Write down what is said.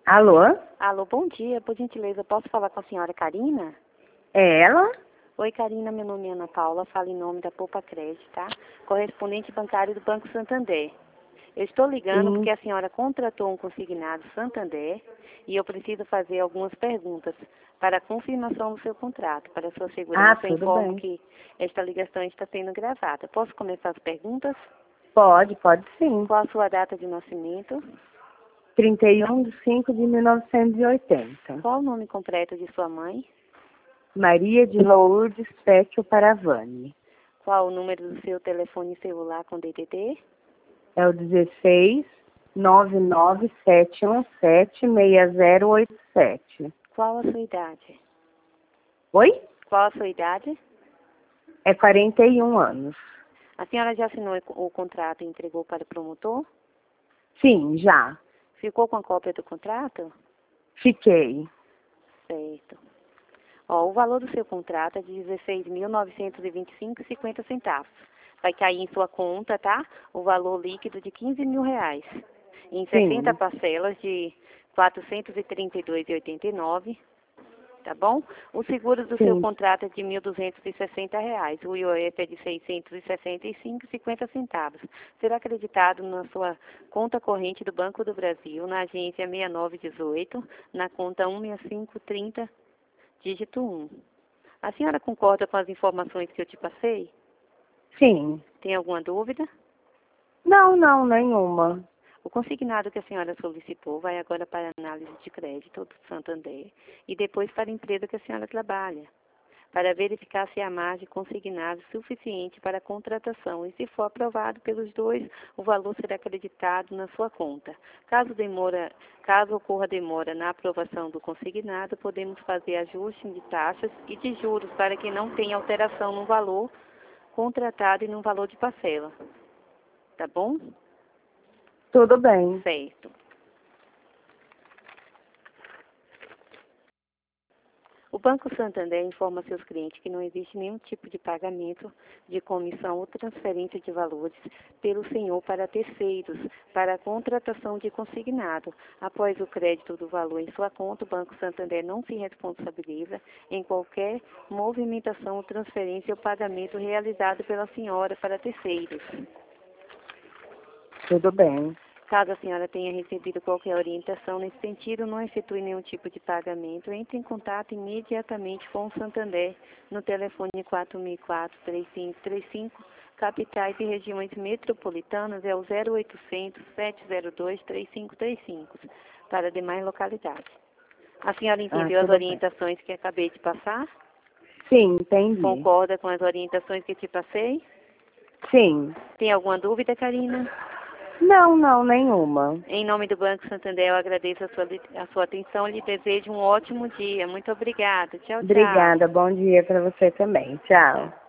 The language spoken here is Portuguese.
Alô? Alô, bom dia. Por gentileza, posso falar com a senhora Karina? É ela? Oi, Karina, meu nome é Ana Paula, falo em nome da Poupa Crédito, tá? Correspondente bancário do Banco Santander. Eu estou ligando Sim. porque a senhora contratou um consignado Santander e eu preciso fazer algumas perguntas para a confirmação do seu contrato. Para a sua segurança, eu Tudo informo bem. que esta ligação está sendo gravada. Posso começar as perguntas? Pode sim. Qual a sua data de nascimento? 31/5/1980. Qual o nome completo de sua mãe? Maria de Lourdes Pecchio Paravani. Qual o número do seu telefone celular com DDD? É o 16 997176087. Qual a sua idade? Oi? Qual a sua idade? É 41 anos. A senhora já assinou o contrato e entregou para o promotor? Sim, já. Ficou com a cópia do contrato? Fiquei. Certo. Ó, o valor do seu contrato é de R$ 16.925,50. Vai cair em sua conta, tá? O valor líquido de R$ 15.000. Em 60 Sim. parcelas de R$ 432,89. Tá bom? O seguro do seu Sim. contrato é de R$ 1.260. O IOF é de R$ 665,50. Será acreditado na sua conta corrente do Banco do Brasil, na agência 6918, na conta 16530, dígito 1. A senhora concorda com as informações que eu te passei? Sim. Tem alguma dúvida? Não, nenhuma. O consignado que a senhora solicitou vai agora para a análise de crédito do Santander e depois para a empresa que a senhora trabalha, para verificar se há margem consignada suficiente para a contratação e, se for aprovado pelos dois, o valor será acreditado na sua conta. Caso ocorra demora na aprovação do consignado, podemos fazer ajuste de taxas e de juros para que não tenha alteração no valor contratado e no valor de parcela. Tá bom? Tudo bem. Certo. O Banco Santander informa seus clientes que não existe nenhum tipo de pagamento de comissão ou transferência de valores pelo senhor para terceiros, para a contratação de consignado. Após o crédito do valor em sua conta, o Banco Santander não se responsabiliza em qualquer movimentação ou transferência ou pagamento realizado pela senhora para terceiros. Tudo bem. Caso a senhora tenha recebido qualquer orientação nesse sentido, não efetue nenhum tipo de pagamento, entre em contato imediatamente com o Santander no telefone 4004-3535, capitais e regiões metropolitanas é o 0800-702-3535, para demais localidades. A senhora entendeu as Tudo bem. orientações que acabei de passar? Sim, entendi. Concorda com as orientações que te passei? Sim. Tem alguma dúvida, Karina? Não, nenhuma. Em nome do Banco Santander, eu agradeço a sua atenção e lhe desejo um ótimo dia. Muito obrigada. Tchau, tchau. Obrigada. Bom dia para você também. Tchau.